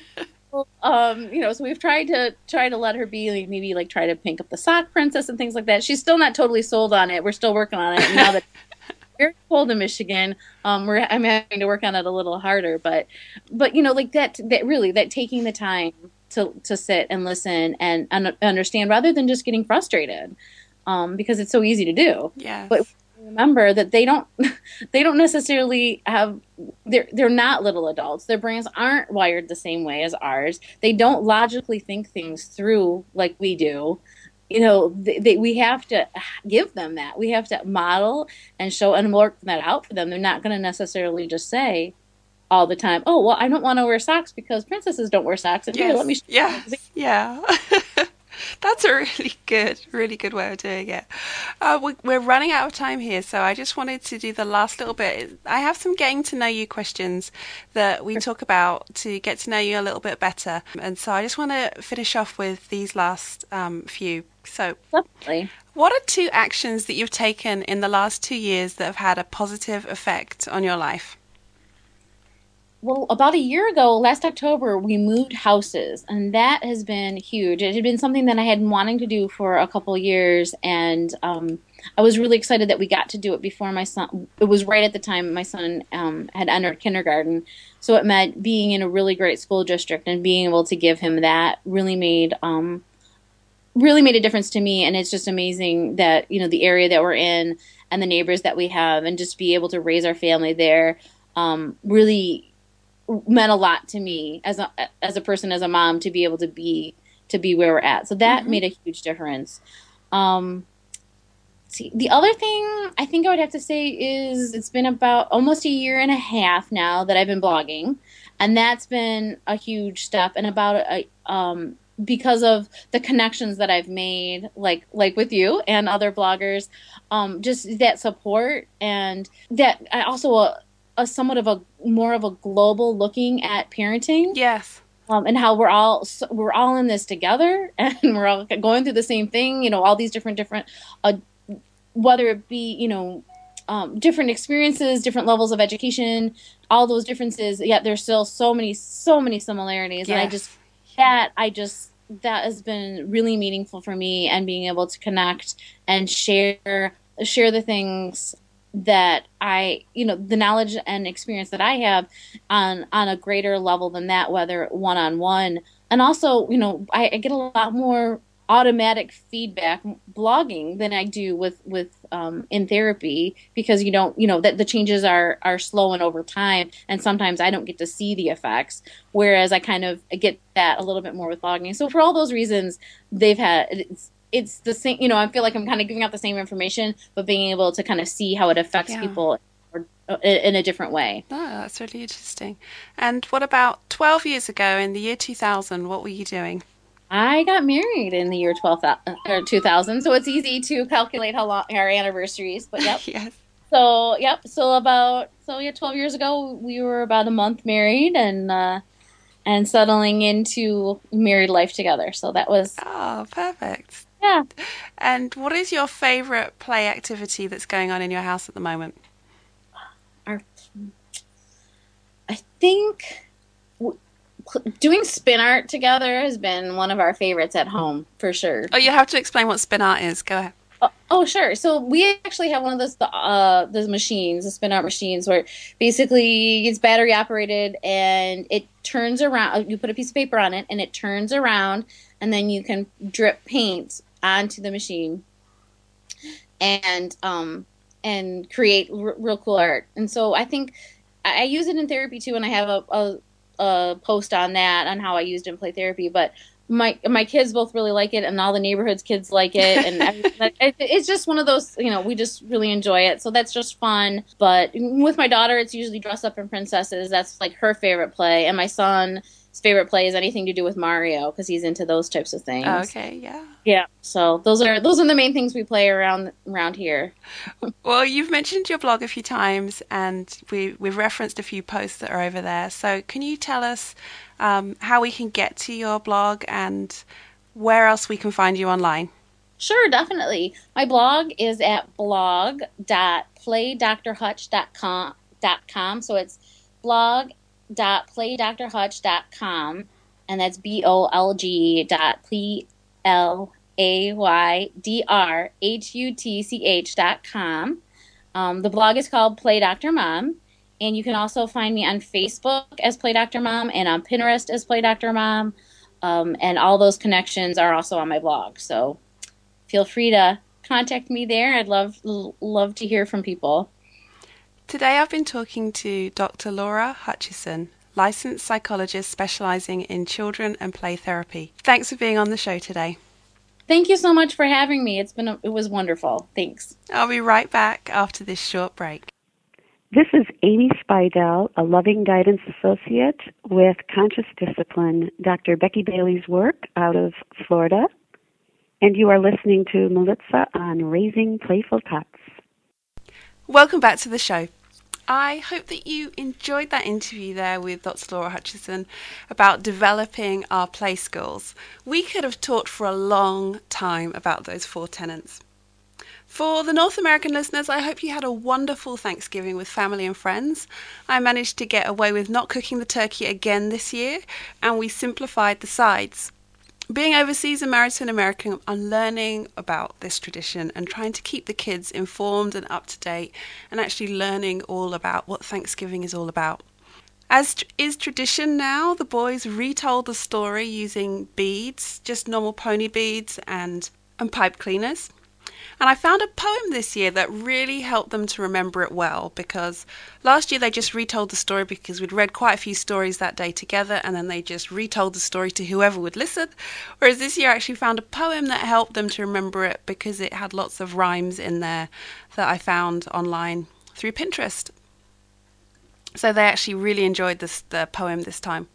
Um, you know, so we've tried to try to let her be like, maybe like try to pink up the sock princess and things like that. She's still not totally sold on it. We're still working on it. And now that it's very cold in Michigan, um, we're I'm having to work on it a little harder. But, but you know, like that, that really that taking the time to to sit and listen and un- understand rather than just getting frustrated, um, because it's so easy to do. Yes. But remember that they don't they don't necessarily have they're they're not little adults. Their brains aren't wired the same way as ours. They don't logically think things through like we do. You know, they, they, we have to give them that. We have to model and show and work that out for them. They're not going to necessarily just say all the time, oh, well, I don't want to wear socks because princesses don't wear socks. And Yes. here, let me show Yes. you. Yeah. That's a really good, really good way of doing it. Uh, we, we're running out of time here, so I just wanted to do the last little bit. I have some getting to know you questions that we talk about to get to know you a little bit better. And so I just want to finish off with these last um, few. So, Definitely. what are two actions that you've taken in the last two years that have had a positive effect on your life? Well, about a year ago, last October, we moved houses, and that has been huge. It had been something that I had been wanting to do for a couple of years, and um, I was really excited that we got to do it before my son. It was right at the time my son um, had entered kindergarten, so it meant being in a really great school district and being able to give him that really made um, really made a difference to me. And it's just amazing that, you know, the area that we're in and the neighbors that we have, and just be able to raise our family there um, really meant a lot to me as a as a person, as a mom, to be able to be to be where we're at. So that mm-hmm. made a huge difference. Um, see, the other thing I think I would have to say is it's been about almost a year and a half now that I've been blogging, and that's been a huge step. And about a, um, because of the connections that I've made, like like with you and other bloggers, um, just that support, and that I also. Uh, a somewhat of a more of a global looking at parenting. Yes. Um, and how we're all we're all in this together, and we're all going through the same thing. You know, all these different different, uh, whether it be you know, um, different experiences, different levels of education, all those differences. Yet there's still so many so many similarities, yes. and I just that I just that has been really meaningful for me, and being able to connect and share share the things that I, you know, the knowledge and experience that I have on on a greater level than that, whether one on one, and also, you know, I, I get a lot more automatic feedback blogging than I do with with um, in therapy, because you don't, you know, that the changes are are slow and over time, and sometimes I don't get to see the effects, whereas I kind of get that a little bit more with blogging. So for all those reasons, they've had it's, it's the same, you know, I feel like I'm kind of giving out the same information, but being able to kind of see how it affects Yeah. people or, uh, in a different way. No, that's really interesting. And what about twelve years ago in the year two thousand? What were you doing? I got married in the year twelve or two thousand, so it's easy to calculate how long our anniversaries. But yep. Yes. So yep. So about so yeah, twelve years ago, we were about a month married and uh, and settling into married life together. So that was Oh, perfect. yeah. And what is your favorite play activity that's going on in your house at the moment? Our, I think w- doing spin art together has been one of our favorites at home for sure. Oh, you have to explain what spin art is. Go ahead. Oh, oh, sure. So we actually have one of those uh those machines, the spin art machines, where basically it's battery operated and it turns around. You put a piece of paper on it and it turns around, and then you can drip paint onto the machine and um and create r- real cool art. And so I think I, I use it in therapy too, and I have a, a a post on that on how I used it in play therapy, but. My my kids both really like it, and all the neighborhood's kids like it, and it, it's just one of those, you know, we just really enjoy it. So that's just fun. But with my daughter, it's usually Dress Up in Princesses. That's like her favorite play, and my son's favorite play is anything to do with Mario because he's into those types of things. Okay, yeah. Yeah. So those are those are the main things we play around around here. Well, you've mentioned your blog a few times, and we we've referenced a few posts that are over there. So can you tell us um, how we can get to your blog and where else we can find you online? Sure, definitely. My blog is at blog dot play dr hutch dot com. So it's blog dot play dr hutch dot com, and that's B O L G dot P L A Y D R H U T C H dot com. Um, the blog is called Play Doctor Mom, and you can also find me on Facebook as Play Doctor Mom and on Pinterest as Play Doctor Mom, um, and all those connections are also on my blog. So feel free to contact me there. I'd love love to hear from people. Today I've been talking to Doctor Laura Hutchison, licensed psychologist specializing in children and play therapy. Thanks for being on the show today. Thank you so much for having me. It's been a, it was wonderful. Thanks. I'll be right back after this short break. This is Amy Spidell, a Loving Guidance Associate with Conscious Discipline, Doctor Becky Bailey's work out of Florida. And you are listening to Melissa on Raising Playful Tots. Welcome back to the show. I hope that you enjoyed that interview there with Doctor Laura Hutchison about developing our play skills. We could have talked for a long time about those four tenets. For the North American listeners, I hope you had a wonderful Thanksgiving with family and friends. I managed to get away with not cooking the turkey again this year, and we simplified the sides. Being overseas and married to an American, I'm learning about this tradition and trying to keep the kids informed and up to date and actually learning all about what Thanksgiving is all about. As is tradition now, the boys retold the story using beads, just normal pony beads and, and pipe cleaners. And I found a poem this year that really helped them to remember it well, because last year they just retold the story because we'd read quite a few stories that day together, and then they just retold the story to whoever would listen. Whereas this year I actually found a poem that helped them to remember it because it had lots of rhymes in there that I found online through Pinterest. So they actually really enjoyed this the poem this time.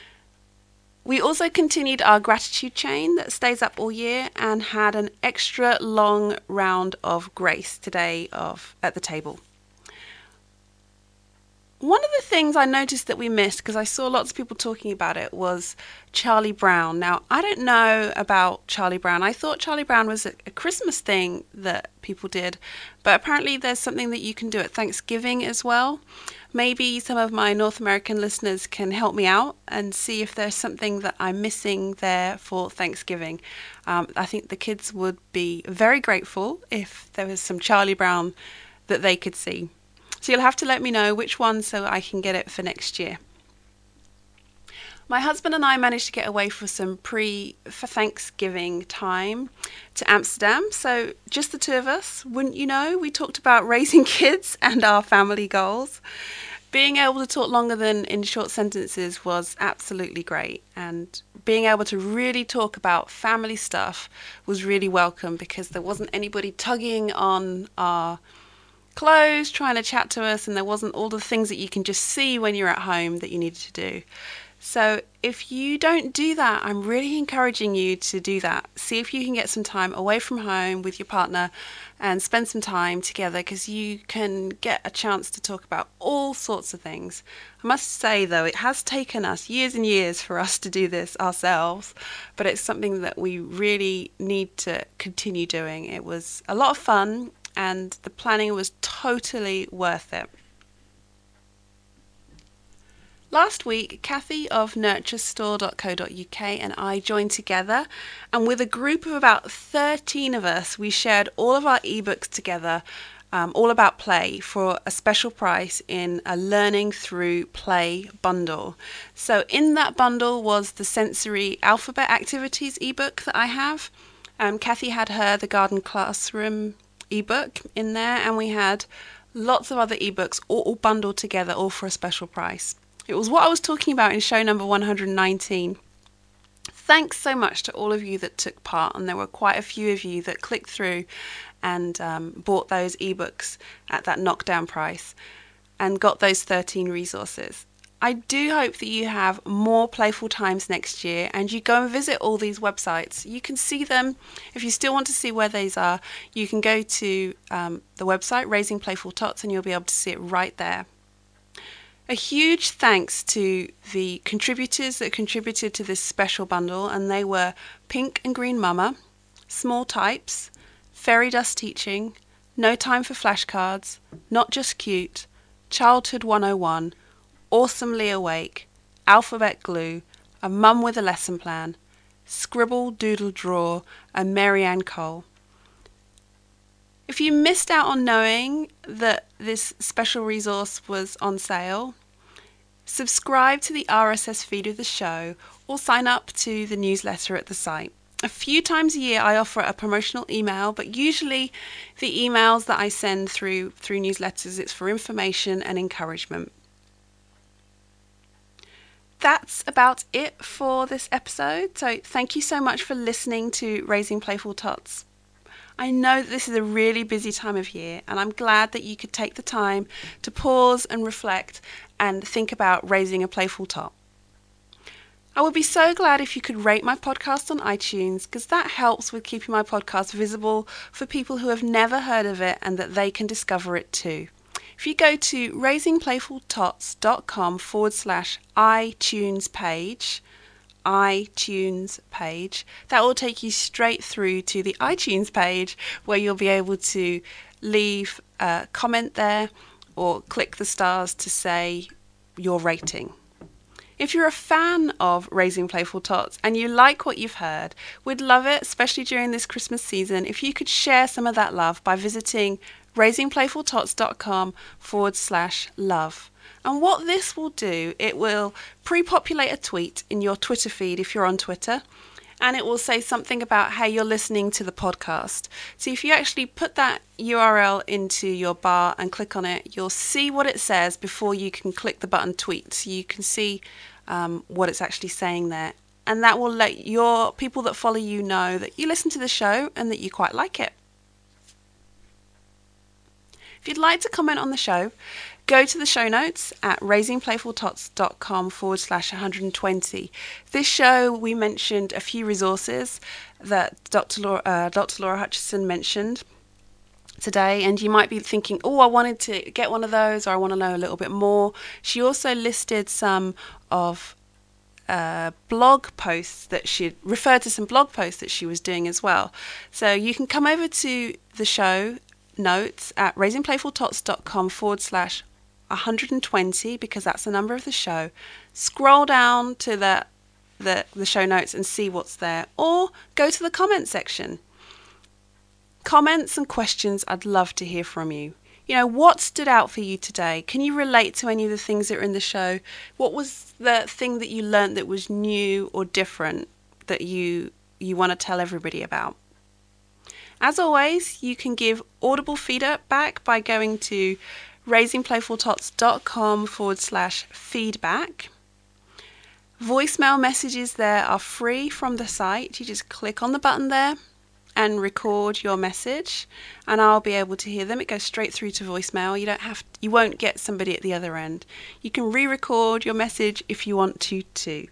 We also continued our gratitude chain that stays up all year and had an extra long round of grace today of at the table. One of the things I noticed that we missed, because I saw lots of people talking about it, was Charlie Brown. Now, I don't know about Charlie Brown. I thought Charlie Brown was a, a Christmas thing that people did, but apparently there's something that you can do at Thanksgiving as well. Maybe some of my North American listeners can help me out and see if there's something that I'm missing there for Thanksgiving. Um, I think the kids would be very grateful if there was some Charlie Brown that they could see. So you'll have to let me know which one so I can get it for next year. My husband and I managed to get away for some pre for Thanksgiving time to Amsterdam. So just the two of us, wouldn't you know, we talked about raising kids and our family goals. Being able to talk longer than in short sentences was absolutely great. And being able to really talk about family stuff was really welcome because there wasn't anybody tugging on our clothes, trying to chat to us, and there wasn't all the things that you can just see when you're at home that you needed to do. So if you don't do that, I'm really encouraging you to do that. See if you can get some time away from home with your partner and spend some time together, because you can get a chance to talk about all sorts of things. I must say, though, it has taken us years and years for us to do this ourselves, but it's something that we really need to continue doing. It was a lot of fun, and the planning was totally worth it. Last week, Kathy of nurture store dot co dot uk and I joined together, and with a group of about thirteen of us, we shared all of our ebooks together, um, all about play, for a special price in a Learning Through Play bundle. So in that bundle was the sensory alphabet activities ebook that I have. Um, Kathy had her The Garden Classroom ebook in there, and we had lots of other ebooks all, all bundled together, all for a special price. It was what I was talking about in show number one hundred nineteen. Thanks so much to all of you that took part, and there were quite a few of you that clicked through and um, bought those ebooks at that knockdown price and got those thirteen resources. I do hope that you have more playful times next year and you go and visit all these websites. You can see them. If you still want to see where these are, you can go to um, the website Raising Playful Tots and you'll be able to see it right there. A huge thanks to the contributors that contributed to this special bundle, and they were Pink and Green Mama, Small Types, Fairy Dust Teaching, No Time for Flashcards, Not Just Cute, Childhood one oh one, Awesomely Awake, Alphabet Glue, A Mum with a Lesson Plan, Scribble Doodle Draw, and Marianne Cole. If you missed out on knowing that this special resource was on sale, subscribe to the R S S feed of the show or sign up to the newsletter at the site. A few times a year I offer a promotional email, but usually the emails that I send through through newsletters, it's for information and encouragement. That's about it for this episode. So thank you so much for listening to Raising Playful Tots. I know that this is a really busy time of year, and I'm glad that you could take the time to pause and reflect and think about raising a playful tot. I would be so glad if you could rate my podcast on iTunes, because that helps with keeping my podcast visible for people who have never heard of it and that they can discover it too. If you go to raisingplayfultots.com forward slash iTunes page, iTunes page, that will take you straight through to the iTunes page where you'll be able to leave a comment there or click the stars to say your rating. If you're a fan of Raising Playful Tots and you like what you've heard, we'd love it, especially during this Christmas season, if you could share some of that love by visiting raisingplayfultots.com forward slash love. And what this will do, it will pre-populate a tweet in your Twitter feed if you're on Twitter, and it will say something about how you're listening to the podcast. So if you actually put that U R L into your bar and click on it, you'll see what it says before you can click the button tweet. So you can see um, what it's actually saying there. And that will let your people that follow you know that you listen to the show and that you quite like it. If you'd like to comment on the show, go to the show notes at raisingplayfultots.com forward slash 120. This show, we mentioned a few resources that Doctor Laura, uh, Doctor Laura Hutchison mentioned today, and you might be thinking, oh, I wanted to get one of those, or I want to know a little bit more. She also listed some of uh, blog posts that she referred to some blog posts that she was doing as well. So you can come over to the show notes at raisingplayfultots.com forward slash 120, because that's the number of the show. Scroll down to the, the the show notes and see what's there, or go to the comment section. Comments and questions, I'd love to hear from you. You know, what stood out for you today? Can you relate to any of the things that are in the show? What was the thing that you learned that was new or different that you you want to tell everybody about? As always, you can give audible feedback by going to raisingplayfultots.com forward slash feedback. Voicemail messages there are free from the site. You just click on the button there and record your message, and I'll be able to hear them. It goes straight through to voicemail. You don't have, you won't get somebody at the other end. You can re-record your message if you want to too.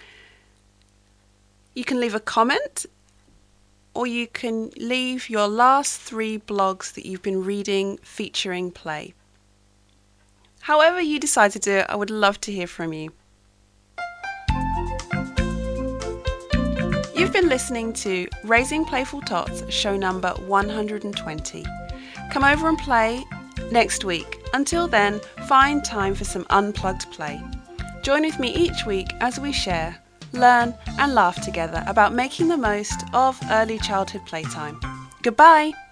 You can leave a comment, or you can leave your last three blogs that you've been reading featuring play. However you decide to do it, I would love to hear from you. You've been listening to Raising Playful Tots, show number one hundred twenty. Come over and play next week. Until then, find time for some unplugged play. Join with me each week as we share, learn and laugh together about making the most of early childhood playtime. Goodbye!